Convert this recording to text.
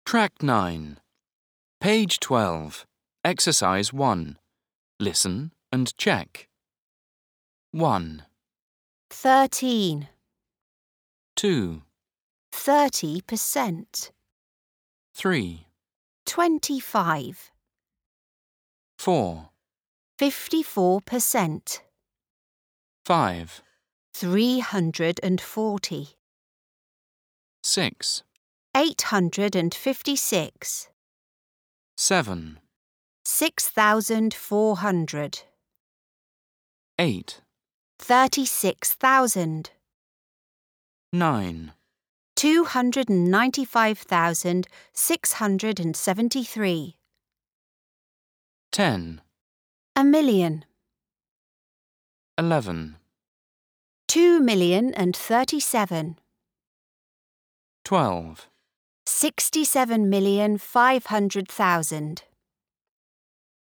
Track 9. Page 12. Exercise 1. Listen and check. 1, 13, 2, 30%, 3, 25, 4, 54%, 5, 340, 6, 856, 7, 6,400, 8, 36,000, 9, 295,673, 10, 1,000,000, 11, 2,037,000, 12, 67,500,000.